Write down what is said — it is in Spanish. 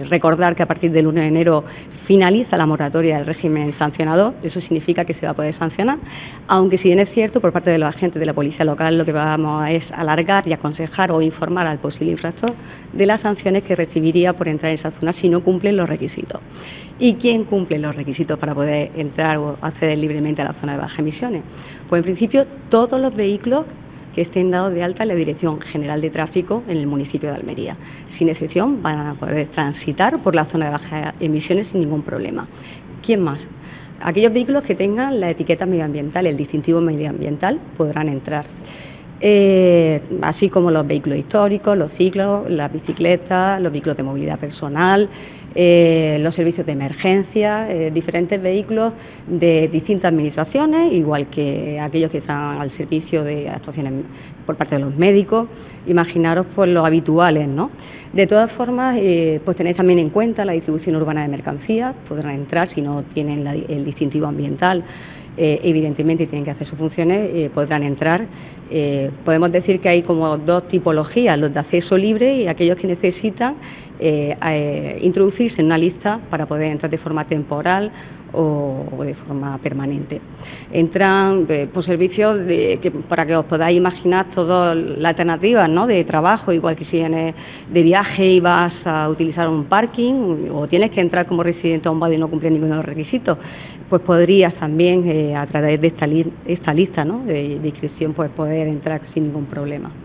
recordar que a partir del 1 de enero finaliza la moratoria del régimen sancionador. Eso significa que se va a poder sancionar, aunque si bien es cierto, por parte de los agentes de la policía local lo que vamos es alargar y aconsejar o informar al posible infractor de las sanciones que recibiría por entrar en esa zona si no cumplen los requisitos. ¿Y quién cumple los requisitos para poder entrar o acceder libremente a la zona de bajas emisiones? Pues en principio todos los vehículos que estén dados de alta en la Dirección General de Tráfico en el municipio de Almería. Sin excepción van a poder transitar por la zona de bajas emisiones sin ningún problema. ¿Quién más? Aquellos vehículos que tengan la etiqueta medioambiental, el distintivo medioambiental, podrán entrar. Así como los vehículos históricos, los ciclos, las bicicletas, los vehículos de movilidad personal, los servicios de emergencia, diferentes vehículos de distintas administraciones, igual que aquellos que están al servicio de actuaciones por parte de los médicos. Imaginaros pues los habituales, ¿no? De todas formas, pues tenéis también en cuenta la distribución urbana de mercancías, podrán entrar si no tienen el distintivo ambiental, evidentemente tienen que hacer sus funciones, podrán entrar. Podemos decir que hay como dos tipologías, los de acceso libre y aquellos que necesitan introducirse en una lista para poder entrar de forma temporal o de forma permanente. Entran por servicios para que os podáis imaginar todas las alternativas, ¿no?, de trabajo, igual que si vienes de viaje y vas a utilizar un parking o tienes que entrar como residente a un barrio y no cumplir ninguno de los requisitos, pues podrías también a través de esta lista, ¿no?, de inscripción, pues poder entrar sin ningún problema.